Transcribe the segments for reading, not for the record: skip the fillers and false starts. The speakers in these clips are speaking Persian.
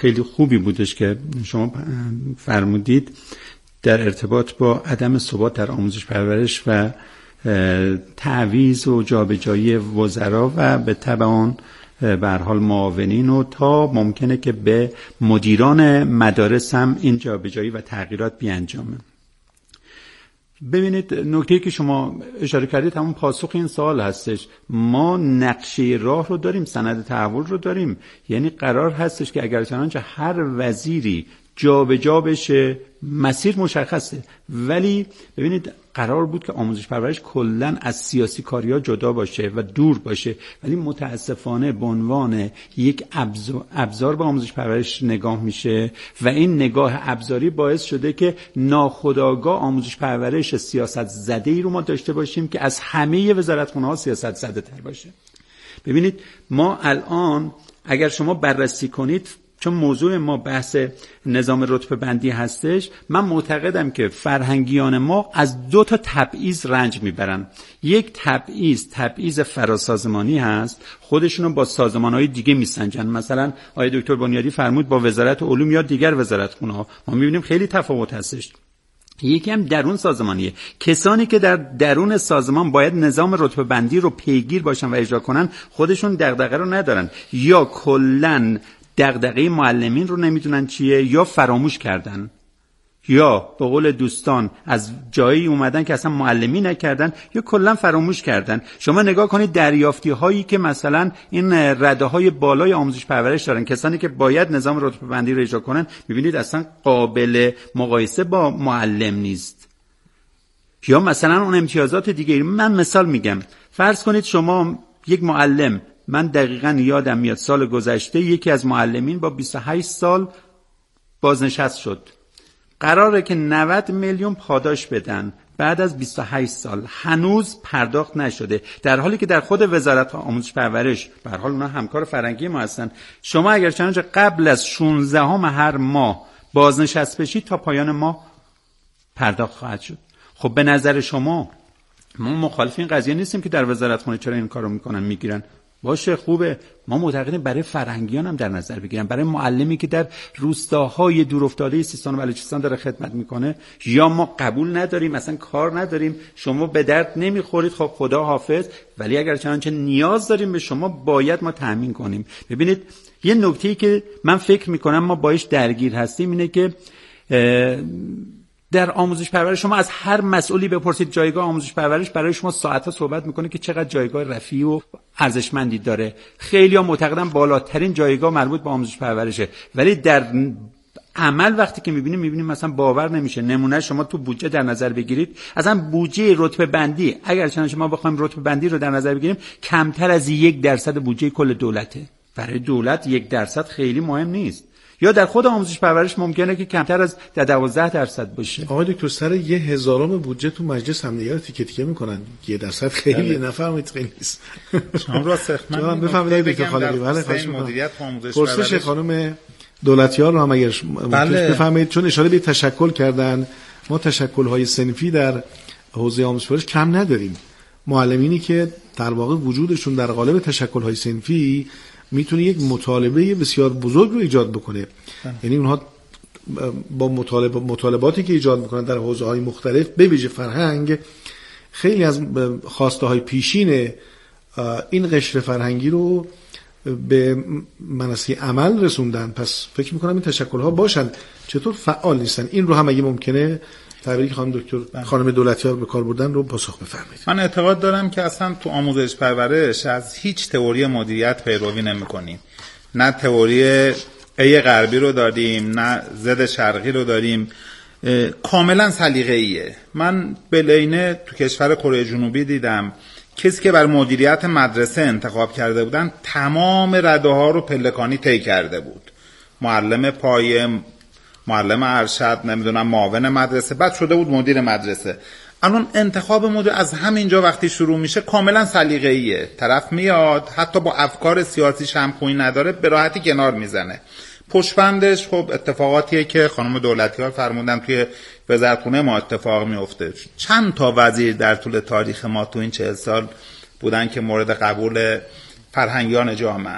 خیلی خوبی بودش که شما فرمودید در ارتباط با عدم ثبات در آموزش پرورش و تعویض و جابجایی وزرا و به تبع آن به هر حال معاونین و تا ممکنه که به مدیران مدارس هم این جابجایی و تغییرات بیانجامه. ببینید نکته‌ای که شما اشاره کردید همون پاسخ این سوال هستش. ما نقشه راه رو داریم، سند تحول رو داریم، یعنی قرار هستش که اگر چنانچه هر وزیری جابجا بشه مسیر مشخصه، ولی ببینید قرار بود که آموزش پرورش کلاً از سیاسی کاریا جدا باشه و دور باشه، ولی متاسفانه به عنوان یک ابزار به آموزش پرورش نگاه میشه و این نگاه ابزاری باعث شده که ناخودآگاه آموزش پرورش سیاست زده‌ای رو ما داشته باشیم که از همه وزارتخونه‌ها سیاست زده تر باشه. ببینید ما الان اگر شما بررسی کنید، چون موضوع ما بحث نظام رتبه بندی هستش، من معتقدم که فرهنگیان ما از 2 تا تبعیض رنج میبرن. یک تبعیض فراسازمانی هست، خودشونو با سازمانهای دیگه میسنجن. مثلا آقای دکتر بنیادی فرمود با وزارت علوم یا دیگر وزارتخونه‌ها، ما میبینیم خیلی تفاوت هستش. یکی هم درون سازمانیه، کسانی که در درون سازمان باید نظام رتبه بندی رو پیگیر باشن و اجرا کنن خودشون دغدغه رو ندارن، یا کلاً دغدغه معلمین رو نمیدونن چیه، یا فراموش کردن، یا به قول دوستان از جایی اومدن که اصلا معلمی نکردن یا کلا فراموش کردن. شما نگاه کنید دریافتی هایی که مثلا این رده های بالای آموزش پرورش دارن، کسانی که باید نظام رتبه بندی رو اجرا کنن، میبینید اصلا قابل مقایسه با معلم نیست. یا مثلا اون امتیازات دیگه. من مثال میگم، فرض کنید شما یک معلم، من دقیقاً یادم میاد سال گذشته یکی از معلمین با 28 سال بازنشست شد. قراره که 90 میلیون پاداش بدن بعد از 28 سال، هنوز پرداخت نشده، در حالی که در خود وزارت آموزش پرورش به هر حال اونها همکار فرنگی ما هستن. شما اگر چنانچه قبل از 16 هر ماه بازنشست بشید تا پایان ماه پرداخت خواهد شد. خب به نظر شما ما مخالف این قضیه نیستیم که در وزارتخونه چرا این کارو میکنن میگیرن، باشه خوبه، ما معتقدیم برای فرهنگیان هم در نظر بگیرن، برای معلمی که در روستاهای دورافتاده سیستان و بلوچستان داره خدمت میکنه. یا ما قبول نداریم، اصلا کار نداریم، شما به درد نمیخورید، خب خدا حافظ، ولی اگر چنانچه نیاز داریم به شما باید ما تامین کنیم. ببینید یه نکته‌ای که من فکر میکنم ما باهاش درگیر هستیم اینه که در آموزش پرورش شما از هر مسئولی بپرسید جایگاه آموزش پرورش برای شما ساعت‌ها صحبت میکنه که چقدر جایگاه رفیع و ارزشمندی داره. خیلی‌ها معتقدن بالاترین جایگاه مربوط به آموزش پرورشه، ولی در عمل وقتی که میبینیم مثلا باور نمیشه. نمونه شما تو بودجه در نظر بگیرید، اصلا بودجه رتبه بندی اگر چنانچه ما بخوایم رتبه بندی رو در نظر بگیریم کمتر از 1% بودجه کل دولته. برای دولت 1% خیلی مهم نیست. یا در خود آموزش پرورش ممکنه که کمتر از 12% باشه. آقای دکتر سر 1000 بودجه تو مجلس هم دیگه تیکه تیکه میکنن، 1% خیلی نفهمید خیلی نیست. شما راست من بفهمید دکتر خالقی. بله خواهش مدیریت آموزش پرورش پرسش خانم دولتیار رو هم اگر بفهمید، چون اشاره به تشکل کردن، ما تشکل‌های صنفی در حوزه آموزش پرورش کم نداریم. معلمینی که در واقع وجودشون در قالب تشکل‌های صنفی میتونه یک مطالبه بسیار بزرگ رو ایجاد بکنه. یعنی اونها با مطالباتی که ایجاد میکنن در حوزه‌های مختلف به ویژه فرهنگ، خیلی از خواسته های پیشین این قشر فرهنگی رو به منصه عمل رسوندن. پس فکر میکنم این تشکل‌ها باشن، چطور فعال نیستن. این رو هم اگه ممکنه تعبیری که خانم دولتیار به کار بردن رو پاسخ بفرمایید. من اعتقاد دارم که اصلا تو آموزش پرورش از هیچ تئوری مدیریت پیروی نمی‌کنیم. نه تئوری ای غربی رو داریم، نه زد شرقی رو داریم، کاملا سلیقه‌ایه. من بلینه تو کشور کره جنوبی دیدم کسی که بر مدیریت مدرسه انتخاب کرده بودن تمام رده‌ها رو پلکانی طی کرده بود. معلم پایه، معلم ارشد، نمیدونم معاون مدرسه، بعد شده بود مدیر مدرسه. الان انتخاب مدیر از همینجا وقتی شروع میشه کاملا سلیقه‌ایه. طرف میاد حتی با افکار سیاسیش هم خوی نداره به راحتی کنار میزنه. پشتبندش خب اتفاقاتیه که خانم دولتیار فرمودن توی وزارتخونه ما اتفاق میفته. چند تا وزیر در طول تاریخ ما تو این 40 سال بودن که مورد قبول فرهنگیان جامعه.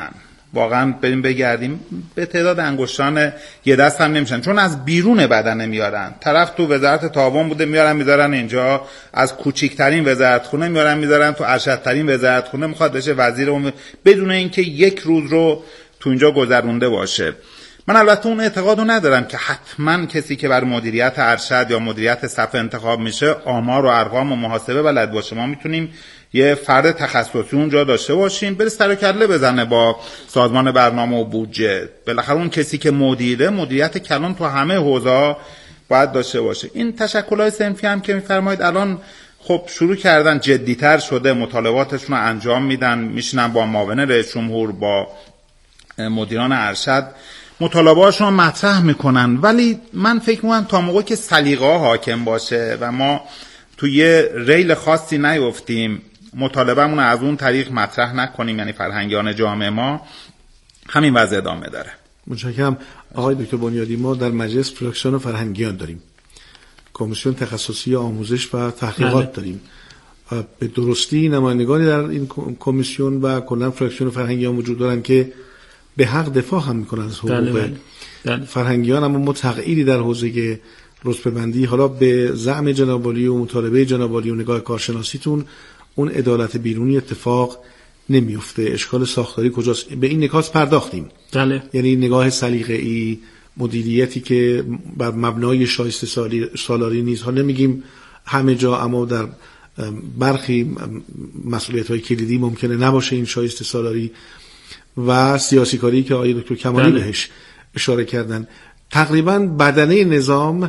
واقعا بریم بگردیم به تعداد انگشتان یه دست هم نمیشن، چون از بیرون بدن میارن. طرف تو وزارت تعاون بوده میارن میذارن اینجا، از کوچیکترین وزارتخونه میارن میذارن تو ارشدترین وزارتخونه، میخواد بشه وزیر اون بدون اینکه یک روز رو تو اینجا گذرونده باشه. من البته اون اعتقادو ندارم که حتما کسی که بر مدیریت ارشد یا مدیریت صف انتخاب میشه آمار و ارقام و محاسبه بلد باشه. ما میتونیم یه فرد تخصصی اونجا داشته باشیم بره سر و کله بزنه با سازمان برنامه و بودجه. بالاخره اون کسی که مدیریت کلان تو همه حوزه‌ها باید داشته باشه. این تشکل‌های صنفی هم که می‌فرمایید الان خب شروع کردن، جدی‌تر شده، مطالباتشون رو انجام میدن، میشینن با معاون رئیس جمهور با مدیران ارشد مطالبه‌هاشون رو مطرح میکنن. ولی من فکر می‌کنم تا موقعی که سلیقه حاکم باشه و ما توی یه ریل خاصی نیفتیم، مطالبه‌مون از اون طریق مطرح نکنیم، یعنی فرهنگیان جامعه ما، همین وضع ادامه داره. متشکرم آقای دکتر بنیادی. ما در مجلس فراکسیون فرهنگیان داریم، کمیسیون تخصصی آموزش و تحقیقات داریم. به درستی نمایندگانی در این کمیسیون و کلا فراکسیون فرهنگیان وجود دارن که به حق دفاع هم میکنن از حقوق فرهنگیان، اما ما تغییری در حوزه رتبه‌بندی حالا به زعم جناب عالی و مطالبه جناب عالی و نگاه کارشناسیتون اون عدالت بیرونی اتفاق نمیفته. اشکال ساختاری کجاست؟ به این نکات پرداختیم. بله. یعنی نگاه سلیقه‌ای، مدیریتی که بر مبنای شایسته سالاری نیست. ها نمیگیم همه جا، اما در برخی مسئولیت‌های کلیدی ممکنه نباشه این شایسته سالاری و سیاسی کاری که آقای دکتر کمالی بهش اشاره کردن. تقریبا بدنه نظام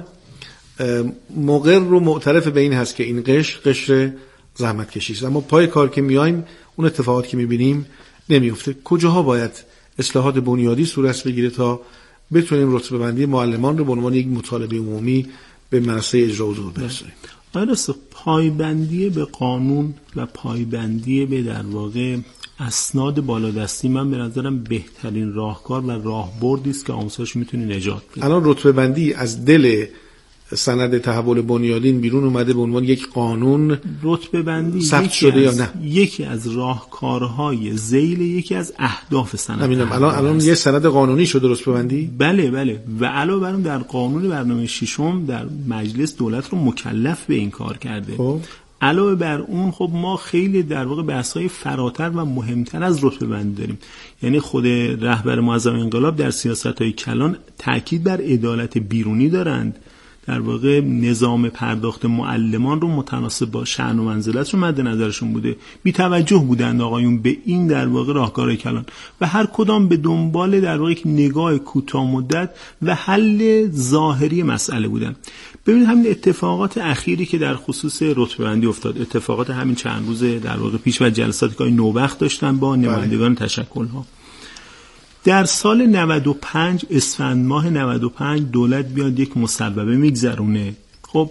مقر و معترف به این هست که این قشر زحمت کشی است، اما پای کار که میایم اون اتفاقات که میبینیم نمیفته. کجاها باید اصلاحات بنیادی صورت بگیره تا بتونیم رتبه بندی معلمان رو به عنوان یک مطالبه عمومی به منصه اجرا حضور برسونیم؟ درسته. پایبندی به قانون و پایبندی به در واقع اسناد بالادستی من به نظرم بهترین راهکار و راهبردی است که آموزش میتونه نجات بده. الان رتبه بندی از دل سند تحول بنیادین بیرون اومده به عنوان یک قانون رتبه بندی ثبت شده یا نه؟ یکی از راهکارهای ذیل یکی از اهداف سند. الان یه سند قانونی شده رتبه بندی؟ بله و علاوه بر اون در قانون برنامه ششم در مجلس دولت رو مکلف به این کار کرده. خب علاوه بر اون خب ما خیلی در واقع بحث‌های فراتر و مهمتر از رتبه بندی داریم. یعنی خود رهبر معظم انقلاب در سیاست‌های کلان تاکید بر عدالت بیرونی دارند. در واقع نظام پرداخت معلمان رو متناسب با شأن و منزلت رو مد نظرشون بوده. بی توجه بودند آقایون به این در واقع راهکارهای کلان و هر کدام به دنبال در واقع یک نگاه کوتاه مدت و حل ظاهری مسئله بودن. ببینید همین اتفاقات اخیری که در خصوص رتبه بندی افتاد، اتفاقات همین چند روز در واقع پیش و جلساتی که نوبخت داشتن با نمایندگان تشکل‌ها. در سال 95 اسفند ماه 95 دولت بیاد یک مصوبه میگذرونه. خب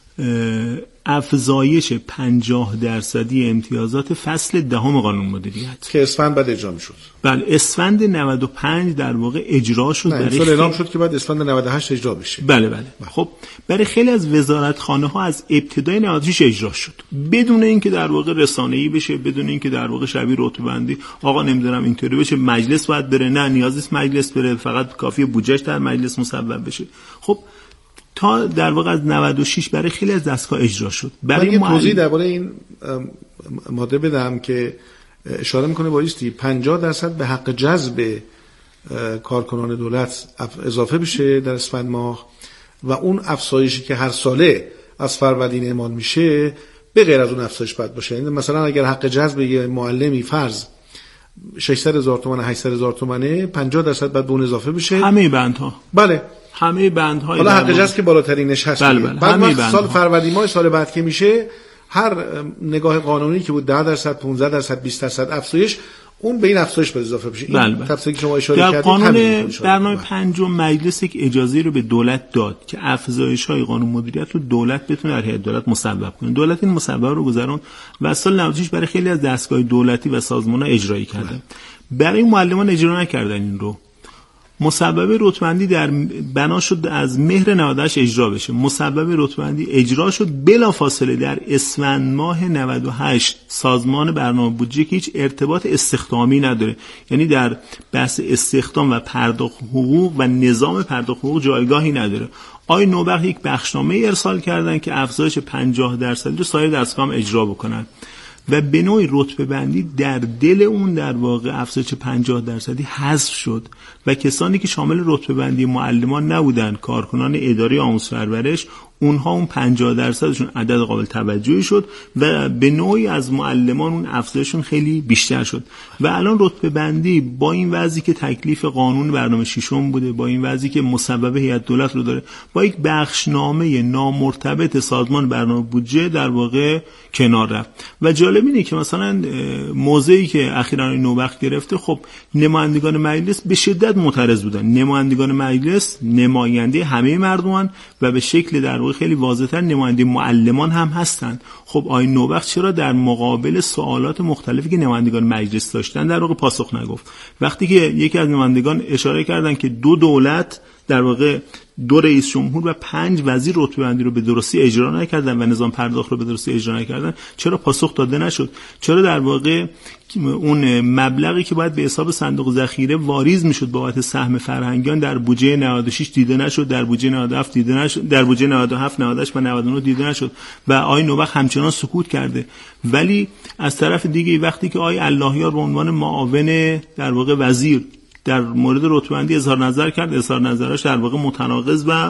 افزایش 50% امتیازات فصل دهم قانون مدیریت که اسفند بعد اجرا میشد. بله اسفند 95 در واقع اجرا شد. برای سال اعلام شد که بعد اسفند 98 اجرا بشه. بله. خب برای خیلی از وزارتخانه ها از ابتدای 96 اجرا شد بدون اینکه در واقع رسانه‌ای بشه، بدون اینکه در واقع شبیه رتبه بندی آقا نمیدونم اینطوری بشه مجلس باید بره، نه نیاز نیست مجلس بره، فقط کافیه بودجهش در مجلس مصوب بشه. خب تا در واقع از 96 برای خیلی از دستگاه اجرا شد. برای توضیح درباره این ماده بدم که اشاره میکنه بایستی 50% به حق جذب کارکنان دولت اضافه بشه در اسفند ماه و اون افزایشی که هر ساله از فروردین اعمال میشه به غیر از اون افزایش باید باشه. یعنی مثلا اگر حق جذب یه معلمی فرض 600,000 تومان 800,000 تومانه 50% بعد به اون اضافه بشه همه بندها. بله همه بندهای حالا حق جذب که بالاترینش هست. بله. بعد سال فروردین ماه سال بعد که میشه هر نگاه قانونی که بود 10% 15% 20% افزایش اون به این افزایش باید اضافه بشه. این تفصیلی که شما اشاره کردید در قانون برنامه پنجم مجلس یک اجازه رو به دولت داد که افزایش‌های قانون مدیریت رو دولت بتونه در هیئت دولت مصوب کنه. دولت این مصوبه رو گذارون و سال 96 برای خیلی از دستگاه دولتی و سازمان‌ها اجرایی کردن. برای معلمان اجرا نکردن این رو. مسبب رتبه‌بندی در بنا شد از مهر 98 اجرا بشه. مسبب رتبه‌بندی اجرا شد، بلافاصله در اسفند ماه 98 سازمان برنامه بودجه که هیچ ارتباط استخدامی نداره، یعنی در بحث استخدام و پرداخت حقوق و نظام پرداخت حقوق جایگاهی نداره. آقای نوبخت یک بخشنامه ارسال کردن که افزایش 50% رو سایر دستگاه هم اجرا بکنن و به نوعی رتبه بندی در دل اون در واقع افزایش 50% حذف شد و کسانی که شامل رتبه بندی معلمان نبودن، کارکنان اداری آموزش پرورش، اونها اون 50%شون عدد قابل توجهی شد و به نوعی از معلمان اون افزایششون خیلی بیشتر شد و الان رتبه بندی با این وضعی که تکلیف قانون برنامه ششم بوده، با این وضعی که مسبب هیئت دولت رو داره، با یک بخشنامه نامرتبط سازمان برنامه بودجه در واقع کنار رفت. و جالب اینه که مثلا موضعی که اخیراً نوبخت گرفته، خب نمایندگان مجلس به شدت معترض بودن. نمایندگان مجلس نماینده همه مردمان و به شکل در واقع خیلی واضح‌تر نماینده معلمان هم هستند. خب آقای نوبخت چرا در مقابل سوالات مختلفی که نمایندگان مجلس داشتن در واقع پاسخ نگفت؟ وقتی که یکی از نمایندگان اشاره کردن که 2 دولت در واقع 2 رئیس جمهور و 5 وزیر رتبه بندی رو به درستی اجرا نکردن و نظام پرداخت رو به درستی اجرا نکردن، چرا پاسخ داده نشد؟ چرا در واقع اون مبلغی که باید به حساب صندوق ذخیره واریز میشد بابت سهم فرهنگیان در بودجه 96 دیده نشد، در بودجه 97 دیده نشد، در بودجه 97 98 و 99 دیده نشد و آقای نوبخت همچنان سکوت کرده؟ ولی از طرف دیگه وقتی که آقای اللهیار به عنوان معاون در واقع وزیر در مورد رتبه‌بندی اظهار نظر کرد، اظهار نظرش در واقع متناقض و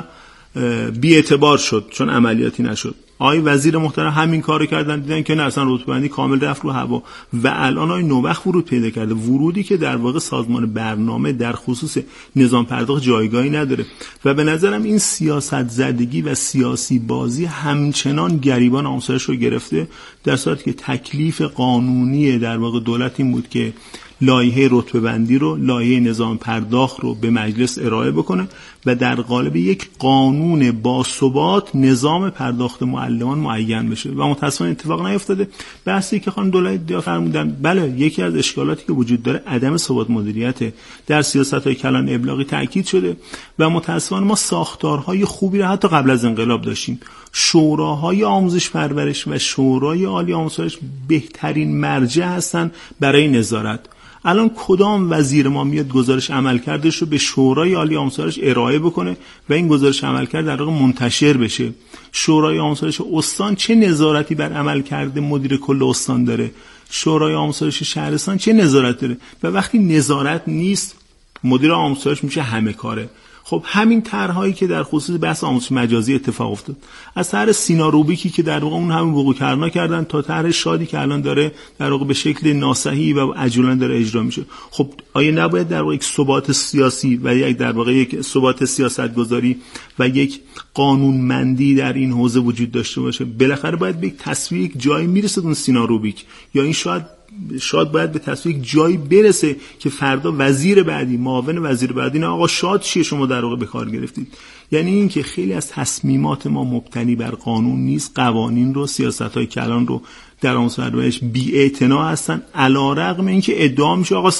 بی‌اعتبار شد چون عملیاتی نشد. آقای وزیر محترم همین کارو کردن، دیدن که نه اصلا رتبه‌بندی کامل رفت رو هوا و الان آقای نوبخت ورود پیدا کرده، ورودی که در واقع سازمان برنامه در خصوص نظام پرداخت جایگاهی نداره و به نظرم این سیاست زدگی و سیاسی بازی همچنان گریبان آموزش رو گرفته، در صورتی که تکلیف قانونی در واقع دولت این بود که لایحه رتبه بندی رو، لایحه نظام پرداخت رو به مجلس ارائه بکنه و در قالب یک قانون باثبات نظام پرداخت معلمان معین بشه و متأسفانه اتفاق نیفتاده. بحثی که خانم دولت فرمودن، بله یکی از اشکالاتی که وجود داره عدم ثبات مدیریت در سیاست‌های کلان ابلاغی تاکید شده و متأسفانه ما ساختارهای خوبی رو حتی قبل از انقلاب داشتیم. شوراهای آموزش پرورش و شورای عالی آموزش پرورش بهترین مرجع هستن برای نظارت. الان کدام وزیر ما میاد گزارش عملکردش رو به شورای عالی آموزش پرورش ارائه بکنه و این گزارش عملکرد در واقع منتشر بشه؟ شورای آموزش پرورش استان چه نظارتی بر عملکرد مدیر کل استان داره؟ شورای آموزش پرورش شهرستان چه نظارت داره؟ و وقتی نظارت نیست، مدیر آموزش پرورش میشه همه کاره. خب همین طرحهایی که در خصوص بحث آموزش مجازی اتفاق افتاد، از طرح سینا روبیکی که در واقع اون همین وقوع کرنا کردن تا طرح شادی که الان داره در واقع به شکل ناصحیح و عجولانه داره اجرا میشه، خب آیا نباید در واقع یک ثبات سیاسی و یک در واقع یک ثبات سیاستگذاری و یک قانونمندی در این حوزه وجود داشته باشه؟ بالاخره باید به یک تصویر جایی میرسه اون سینا روبیک، یا این شاید باید به تصویر جایی برسه که فردا وزیر بعدی، معاون وزیر بعدی، نه آقا شاد چیه شما در واقع به کار گرفتید. یعنی این که خیلی از تصمیمات ما مبتنی بر قانون نیست، قوانین رو، سیاست‌های کلان رو در آموزش پرورش بی‌اعتنا هستن، علی‌رغم اینکه ادعا میشه آقا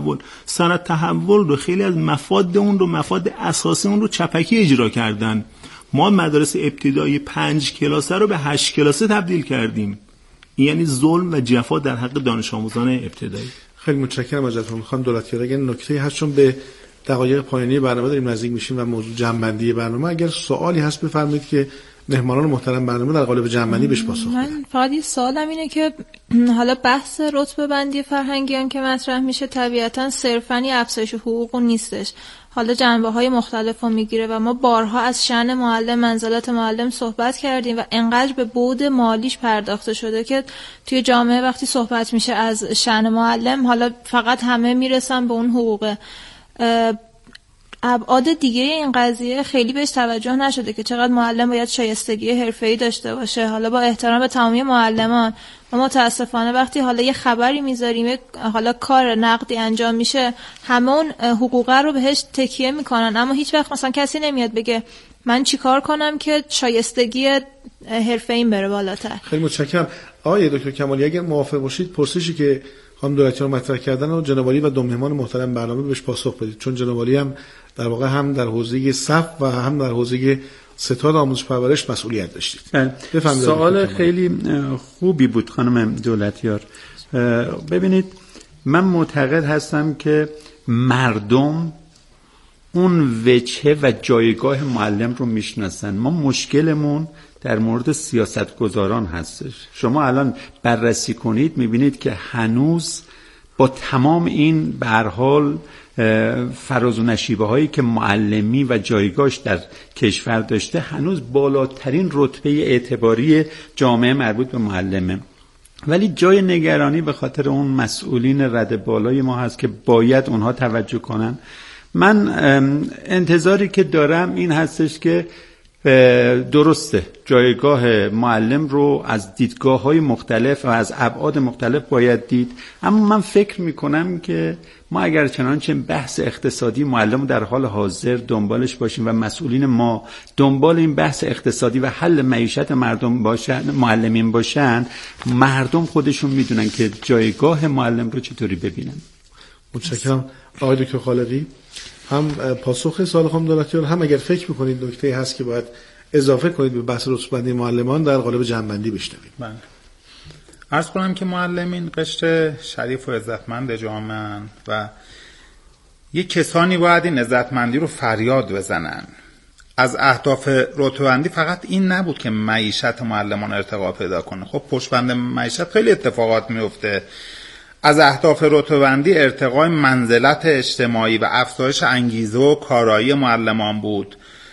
سند تحول رو خیلی از مفاد اون رو، مفاد اساسی اون رو چپکی اجرا کردن. ما مدارس ابتدایی 5 کلاسه رو به 8 کلاسه تبدیل کردیم. یعنی ظلم و جفا در حق دانش آموزان ابتدایی. خیلی متشکرم ازتون. خانم دولتیار، اگر نکته‌ای هست چون به دقایق پایانی برنامه داریم نزدیک میشیم و موضوع جمع‌بندی برنامه، اگر سوالی هست بفرمایید که مهمانان محترم برنامه در قالب جمع‌بندی بهش پاسخ بدن. من فقط یه سوالم اینه که حالا بحث رتبه بندی فرهنگیان که مطرح میشه طبیعتاً صرفاً افزایش حقوق نیستش، حالا جنبه‌های مختلف رو میگیره و ما بارها از شأن معلم، منزلت معلم صحبت کردیم و انقدر به بعد مالیش پرداخته شده که توی جامعه وقتی صحبت میشه از شأن معلم، حالا فقط همه میرسن به اون حقوق. ابعاد دیگه این قضیه خیلی بهش توجه نشده که چقدر معلم باید شایستگی حرفه‌ای داشته باشه. حالا با احترام به تمامی معلمان، و متاسفانه وقتی حالا یه خبری میذاریم، حالا کار نقدی انجام میشه، همه اون حقوقه رو بهش تکیه میکنن، اما هیچ وقت مثلا کسی نمیاد بگه من چیکار کنم که شایستگی حرفه‌ایم بره بالاتر. خیلی متشکرم. آقای دکتر کمالی، اگر موافق باشید پرسشی که خانم دولتیار مطرح کردن و جناب عالی و دو مهمان محترم برنامه بهش پاسخ بدید، چون جناب عالی هم در واقع هم در حوزه صف و هم در حوزه ستاد آموزش پرورش مسئولیت داشتید. سوال خیلی خوبی بود خانم دولتیار. ببینید من معتقد هستم که مردم اون وجهه و جایگاه معلم رو میشناسن. ما مشکلمون در مورد سیاستگزاران هستش. شما الان بررسی کنید میبینید که هنوز با تمام این به هر حال فراز و نشیبه هایی که معلمی و جایگاهش در کشور داشته، هنوز بالاترین رتبه اعتباری جامعه مربوط به معلمه. ولی جای نگرانی به خاطر اون مسئولین رده بالای ما هست که باید اونها توجه کنن. من انتظاری که دارم این هستش که درسته جایگاه معلم رو از دیدگاه‌های مختلف و از ابعاد مختلف باید دید، اما من فکر میکنم که ما اگر چنانچه بحث اقتصادی معلم در حال حاضر دنبالش باشیم و مسئولین ما دنبال این بحث اقتصادی و حل معیشت مردم باشن، معلمین باشن، مردم خودشون میدونن که جایگاه معلم رو چطوری ببینن. متشکرم. آقای دکتر خالقی، هم پاسخ سوال خانم دولتیار، هم اگر فکر میکنید نکته هست که باید اضافه کنید به بحث رتبه‌بندی معلمان در قالب جمع‌بندی بشنوید. بله. عرض کنم که معلمین قشر شریف و عزتمند جامعه و یک کسانی باید این عزتمندی رو فریاد بزنن. از اهداف رتبه‌بندی فقط این نبود که معیشت معلمان ارتقا پیدا کنه. خب پشتبند معیشت خیلی اتفاقات میفته. از اهداف رتبه‌بندی ارتقای منزلت اجتماعی و افزایش انگیزه و کارایی معلمان بود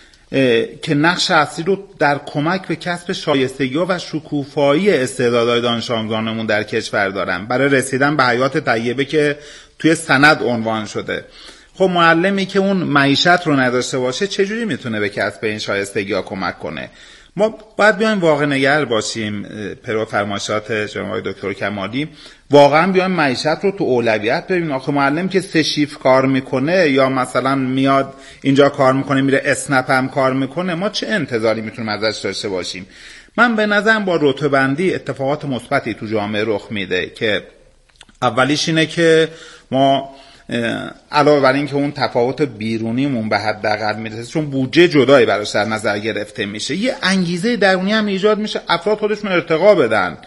که نقش اصلی رو در کمک به کسب شایستگی و شکوفایی استعدادهای دانش آموزانمون در کشور دارن برای رسیدن به حیات طیبه که توی سند عنوان شده. خب معلمی که اون معیشت رو نداشته باشه چجوری میتونه به کسب این شایستگی ها کمک کنه؟ ما باید بیایم واقع نگر باشیم، پرو فرمایشات جناب دکتر کمالی، واقعا بیایم معیشت رو تو اولویت ببینیم. آخه معلم که 3 شیفت کار میکنه یا مثلا میاد اینجا کار میکنه میره اسنپ هم کار میکنه، ما چه انتظاری میتونیم ازش داشته باشیم؟ من به نظرم با رتبه‌بندی اتفاقات مثبتی تو جامعه رخ میده که اولیش اینه که ما علاوه بر این که اون تفاوت بیرونیمون به حداقل میرسه، چون بودجه جدایی براش در نظر گرفته میشه، یه انگیزه درونی هم ایجاد میشه افراد خودشون ارتقا بدن،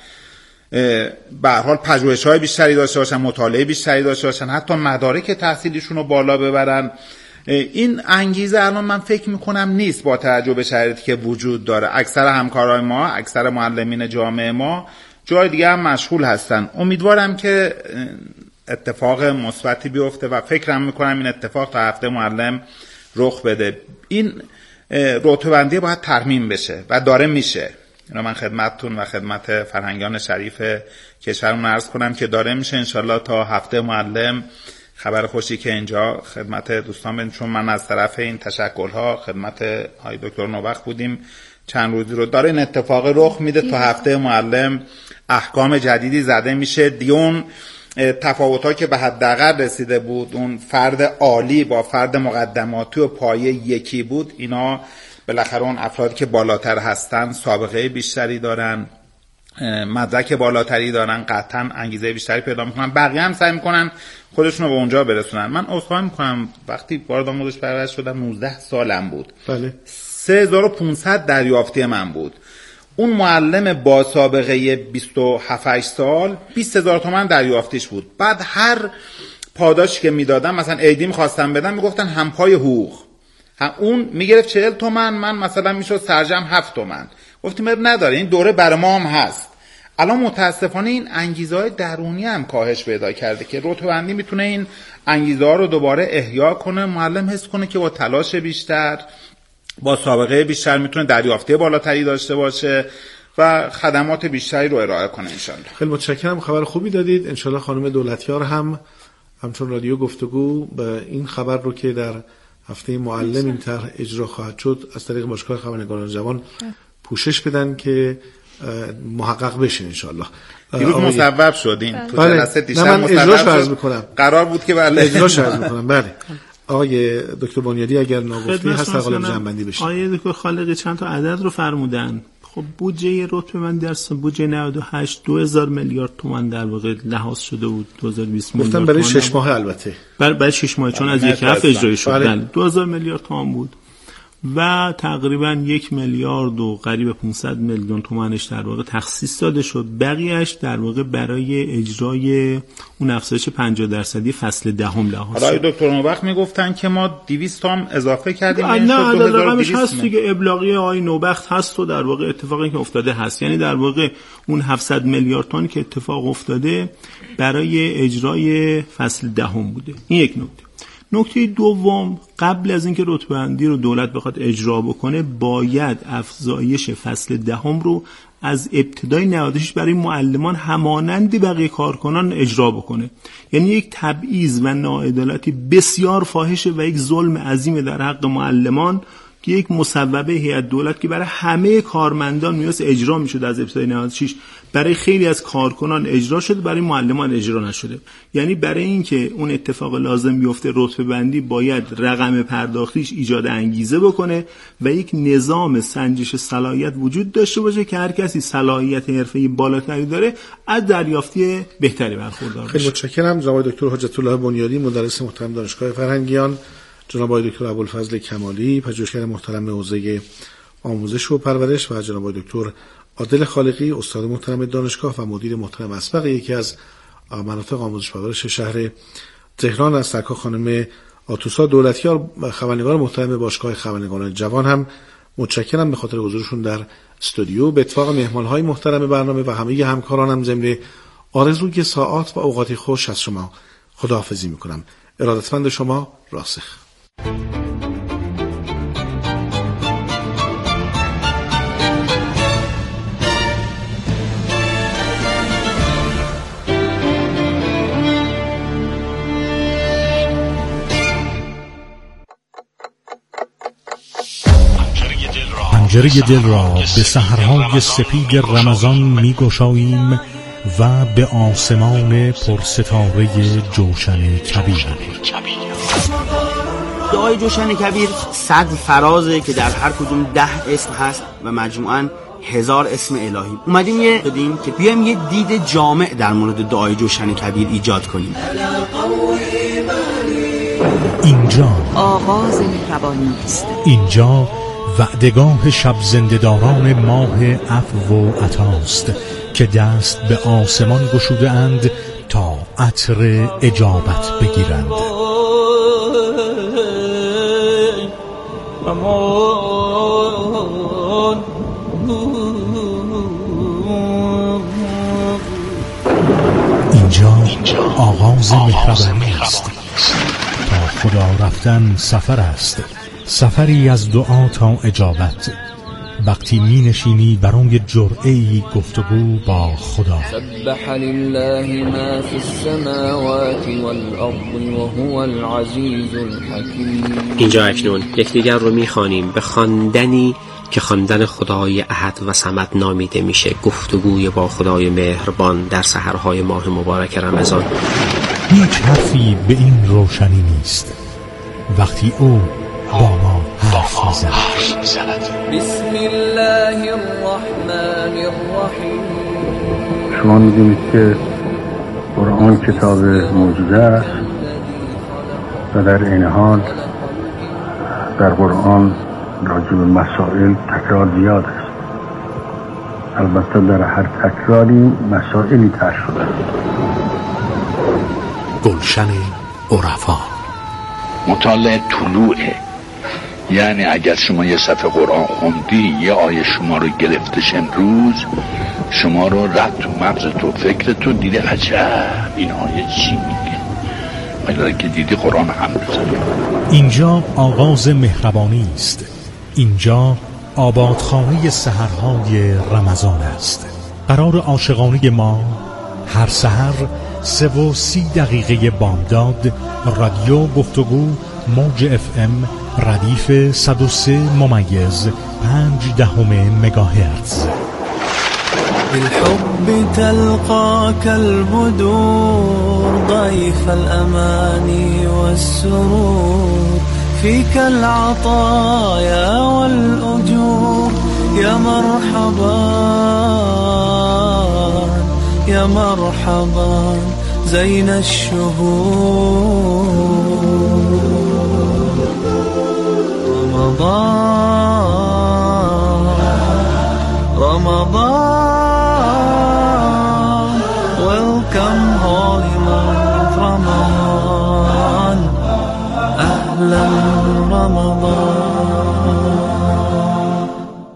به هر حال پژوهش‌های بیشتری داشته باشن، مطالعه بیشتری داشته باشن، حتی مدارک تحصیلیشون رو بالا ببرن. این انگیزه الان من فکر میکنم نیست با توجه به شرایطی که وجود داره. اکثر همکارای ما، اکثر معلمین جامعه ما جای دیگه هم مشغول هستن. امیدوارم که اتفاق مثبتی بیفته و فکرم میکنم این اتفاق تا هفته معلم رخ بده. این رتبه‌بندی باید ترمیم بشه و داره میشه. اینو من خدمتتون و خدمت فرهنگیان شریف کشورمون عرض کنم که داره میشه. انشالله تا هفته معلم خبر خوشی که اینجا خدمت دوستان بدیم، چون من از طرف این تشکل‌ها خدمت های دکتر نوبخت بودیم چند روزی رو، داره این اتفاق رخ میده. تا هفته معلم احکام جدیدی زده میشه. دیون تفاوت‌ها که به حداقل رسیده بود، اون فرد عالی با فرد مقدماتی و پایه یکی بود، اینا بالاخره اون افرادی که بالاتر هستن سابقه بیشتری دارن، مدرک بالاتری دارن، قطعا انگیزه بیشتری پیدا میکنن، بقیه هم سعی میکنن خودشون رو به اونجا برسونن. من عذرخواهی میکنم وقتی وارد آموزش پرورش شدم 19 سالم بود. بله. 3500 دریافتی من بود. اون معلم با سابقه 27 سال 20000 تومان دریافتیش بود. بعد هر پاداشی که میدادم، مثلا عیدی می‌خواستم بدم، میگفتن همپای حقوق. اون میگرفت 40 تومان، من مثلا میشد سرجم 7 تومان. گفتیم نداره، این دوره برای ما هم هست. الان متاسفانه این انگیزه‌های درونی هم کاهش پیدا کرده که رتبه‌بندی میتونه این انگیزه‌ها رو دوباره احیا کنه. معلم حس کنه که با تلاش بیشتر، با سابقه بیشتر میتونه دریافتی بالاتری داشته باشه و خدمات بیشتری رو ارائه کنه انشالله. خیلی متشکرم، خبر خوبی دادید. انشالله خانم دولتیار هم همچون رادیو گفتگو به این خبر رو که در هفته معلم این طرح اجرا خواهد شد از طریق باشگاه خبرنگاران جوان پوشش بدن که محقق بشه انشالله. دیروز مصوب شد این تو جلسه دیشب. من اجراش عرض میکنم. قرار بود که بله اجراش عرض میکنم. بله. آقای دکتر بنیادی اگر ناگفتی هست در قالب جنبندی بشه. آقای دکتر خالقی چند تا عدد رو فرمودن. خب بودجه رتبه من در بودجه 98 2000 میلیارد تومان در واقع لحاظ شده بود. 2020 میلیارد گفتم برای 6 ماه البته. برای 6 ماه چون از یک هفته اجرایی شد. 2000 میلیارد تومان بود و تقریبا 1 میلیارد و قریب 500 میلیون تومانش در واقع تخصیص داده شد. بقیه‌اش در واقع برای اجرای اون افزایش 50% فصل دهم لحاظ شد. حالا دکتر اون وقت میگفتن که ما 200 تا هم اضافه کردیم. نه رقمش هست دیگه، ابلاغیه آقای نوبخت هست و در واقع اتفاقی که افتاده هست. یعنی در واقع اون 700 میلیارد تومان که اتفاق افتاده برای اجرای فصل دهم بوده. این یک نکته. نکته دوم، قبل از اینکه رتبه بندی رو دولت بخواد اجرا بکنه باید افزایش فصل دهم رو از ابتدای نهادش برای معلمان همانند بقیه کارکنان اجرا بکنه. یعنی یک تبعیض و ناعدالتی بسیار فاحشه و یک ظلم عظیم در حق معلمان که یک مصوبه هیئت دولت که برای همه کارمندان میراث اجرا میشد از ابتدای 96 برای خیلی از کارکنان اجرا شده، برای معلمان اجرا نشده. یعنی برای اینکه اون اتفاق لازم بیفته رتبه بندی باید رقم پرداختیش ایجاد انگیزه بکنه و یک نظام سنجش صلاحیت وجود داشته باشه که هر کسی صلاحیت حرفه‌ای بالاتری داره از دریافتی بهتری برخوردار بشه. خیلی متشکرم جناب دکتر حجت الله بنیادی، مدرس محترم دانشگاه فرهنگیان، جناب دکتر ابوالفضل کمالی، پژوهشگر محترم حوزه آموزش و پرورش و جناب دکتر عادل خالقی، استاد محترم دانشگاه و مدیر محترم اسبق یکی از مناطق آموزش و پرورش شهر تهران است. سرکار خانم آتوسا دولتیار، خبرنگار محترم باشگاه خبرنگاران جوان، هم متشکرم به خاطر حضورشون در استودیو. به اتفاق مهمان‌های محترم برنامه و همه همکارانم ضمن آرزوی ساعات و اوقاتی خوش از شما خداحافظی می‌کنم. ارادتمند شما، راسخ. پنجره دل را به سحرهای سپید رمضان می گشاییم و به آسمان پرستاره جوشن کبیر. دعای جوشن کبیر 100 فرازه که در هر کدوم 10 اسم هست و مجموعاً 1000 اسم الهی. اومدیم یه دادیم که بیایم یه دید جامع در مورد دعای جوشن کبیر ایجاد کنیم. اینجا آغاز مهربانی است. اینجا وعدگاه شب زنده‌داران ماه عفو و عطاست که دست به آسمان گشوده اند تا عطر اجابت بگیرند. اینجا آغاز مهربانی است. تا خدا رفتن سفر است، سفری از دعا تا اجابت. وقتی می نشینی برای جرعه‌ای گفتگو با خدا. سبح لله ما فی السماوات والارض وهو العزیز الحکیم. اینجا اکنون یکدیگر رو می‌خوانیم به خواندنی که خواندن خدای احد و صمد نامیده میشه، گفتگوی با خدای مهربان در سحرهای ماه مبارک رمضان. هیچ حرفی به این روشنی نیست وقتی او با ما حرف می‌زند. بسم الله الرحمن الرحیم. شما می‌دونید که قرآن کتاب معجزه است و در این حال در قرآن راجع به مسائل تکرار زیاد است. البته در هر تکراری مسائلی طرح شده. گلشن عرفا. مطالعه طلوعه، یعنی اگر شما یه صفحه قرآن خوندی، یه آیه شما رو گرفتش امروز، شما رو رد تو مغز تو، فکر تو دیده عجب این آیه چی میگه، ولی که دیدی قرآن هم بزنی. اینجا آغاز مهربانی است. اینجا آبادخانه سحرهای رمضان است. قرار عاشقانه ما هر سحر 3:30 بامداد رادیو گفتگو موج FM ردیف 103.5 مگاهرتز. بالحب تلقاك البدور ضيف الأماني والسرور فيك العطايا والأجور يا مرحبا يا مرحبا زين الشهور رمضان welcome holy month رمضان أهلا رمضان.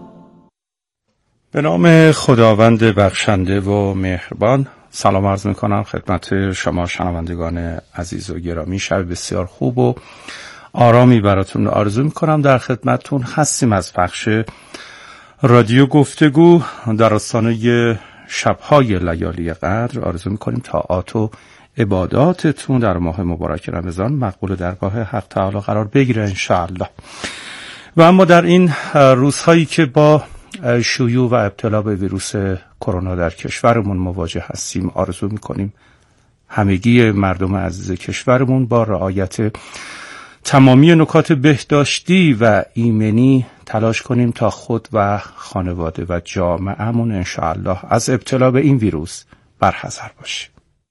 به نام خداوند بخشنده و مهربان. سلام عرض میکنم خدمت شما شنوندگان عزیز و گرامی. شب بسیار خوب و آرامی براتون آرزو میکنم. در خدمتتون هستیم از پخش رادیو گفتگو در آستانه شب‌های لیالی قدر. آرزو میکنیم طاعات و عباداتتون در ماه مبارک رمضان مقبول درگاه حق تعالی قرار بگیره انشاءالله. و اما در این روزهایی که با شیوع و ابتلا به ویروس کرونا در کشورمون مواجه هستیم، آرزو میکنیم همگی مردم عزیز کشورمون با رعایت تمامی نکات بهداشتی و ایمنی تلاش کنیم تا خود و خانواده و جامعهمون انشاءالله از ابتلا به این ویروس برحذر باشیم.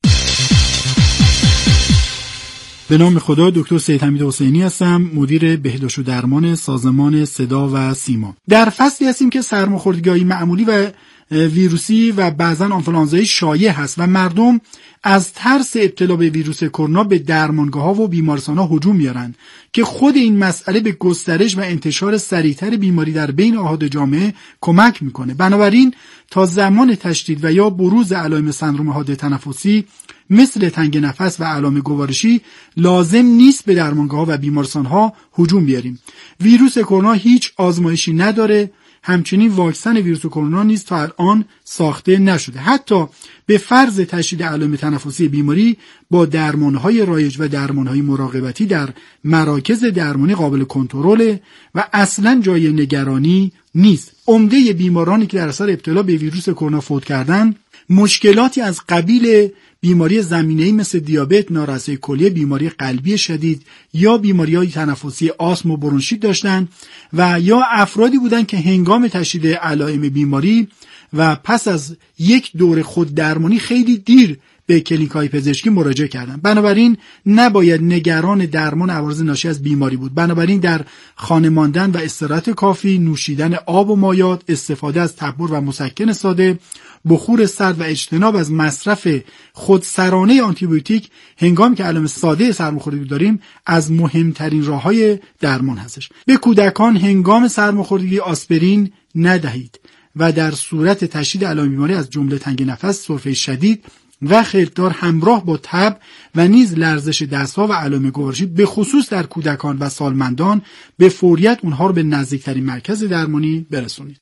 به نام خدا. دکتر سید حمید حسینی هستم، مدیر بهداشت و درمان سازمان صدا و سیما. در فصلی هستیم که سرماخوردگی معمولی و ویروسی و بعضا آنفولانزای شایع هست و مردم از ترس ابتلا به ویروس کرونا به درمانگاه‌ها و بیمارستان‌ها هجوم میارن که خود این مسئله به گسترش و انتشار سریعتر بیماری در بین احاد جامعه کمک میکنه. بنابراین تا زمان تشدید و یا بروز علائم سندرم حاد تنفسی مثل تنگ نفس و علائم گوارشی لازم نیست به درمانگاه‌ها و بیمارستان‌ها هجوم بیاریم. ویروس کرونا هیچ آزمایشی نداره، همچنین واکسن ویروس کرونا نیز تا الان ساخته نشده. حتی به فرض تشدید علائم تنفسی بیماری با درمان‌های رایج و درمان‌های مراقبتی در مراکز درمانی قابل کنترل و اصلاً جای نگرانی نیست. عمده بیمارانی که در اثر ابتلا به ویروس کرونا فوت کردند مشکلاتی از قبیل بیماری زمینه‌ای مثل دیابت، نارسایی کلیه، بیماری قلبی شدید یا بیماری‌های تنفسی آسم و برونشیت داشتند و یا افرادی بودند که هنگام تشدید علائم بیماری و پس از یک دور خود درمانی خیلی دیر به کلینیک‌های پزشکی مراجعه کردند. بنابراین نباید نگران درمان عوارض ناشی از بیماری بود. بنابراین در خانه ماندن و استراحت کافی، نوشیدن آب و مایات، استفاده از تبر و مسکن ساده، بخور سرد و اجتناب از مصرف خودسرانه آنتیبیوتیک هنگامی که علائم ساده سرماخوردگی داریم از مهمترین راه‌های درمان هستش. به کودکان هنگام سرماخوردگی آسپرین ندهید و در صورت تشدید علائم بیماری از جمله تنگ نفس، سرفه شدید و خلطدار همراه با تب و نیز لرزش دست‌ها و علائم گوارشی به خصوص در کودکان و سالمندان به فوریت اونها رو به نزدیکترین مرکز درمانی برسونید.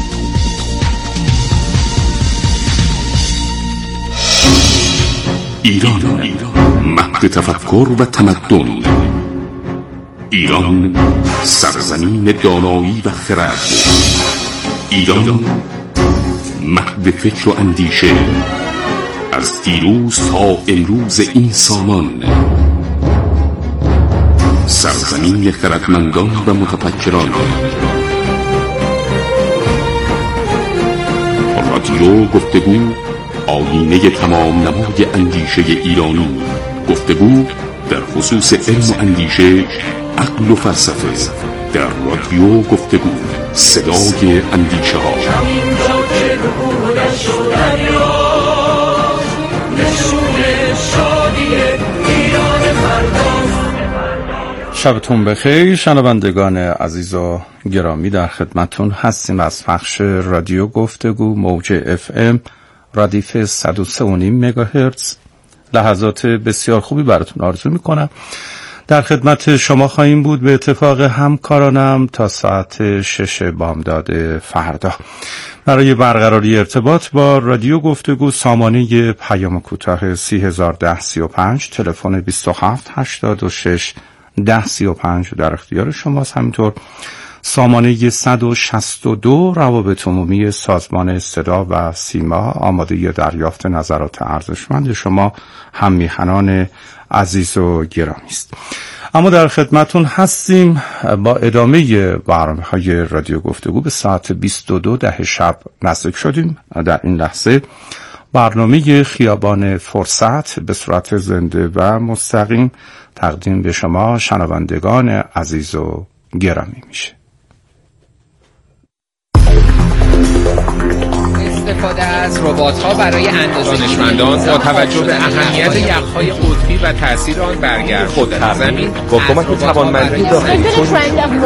ایران مهد تفکر و تمدن، ایران سرزمین دانایی و خرد، ایران مهد فکر و اندیشه از دیروز تا امروز انسانان، سرزمین خردمندان و متفکران. رادیو گفتگو آیینه تمام نمای اندیشه ایرانی. گفتگو در خصوص علم و اندیشه، عقل و فلسفه در رادیو گفتگو، صدای اندیشه ها. شبتون بخیر شنوندگان عزیز و گرامی. در خدمتون هستیم از پخش رادیو گفتگو موج FM ردیف 103.5 مگاهرتز. لحظات بسیار خوبی براتون آرزو میکنم. در خدمت شما خواهیم بود به اتفاق همکارانم تا ساعت 6 بامداد فردا. برای برقراری ارتباط با رادیو گفتگو سامانه پیام کوتاه 301035 تلفن 2786 1035 در اختیار شماست. همینطور سامانه 162 روابط عمومی سازمان صدا و سیما آماده دریافت نظرات ارزشمند شما هم میهنان عزیز و گرامی است. اما در خدمتون هستیم با ادامه برنامه‌های رادیو گفتگو. به ساعت 22 شب نزدیک شدیم. در این لحظه برنامه خیابان فرصت به صورت زنده و مستقیم تقدیم به شما شنوندگان عزیز و گرامی میشه. استفاده از ربات‌ها برای اندازه‌گیری دانشمندان با توجه به اهمیت یخ‌های قطبی و تاثیر آن بر گرد خود زمین با کمک توانمندی داخلی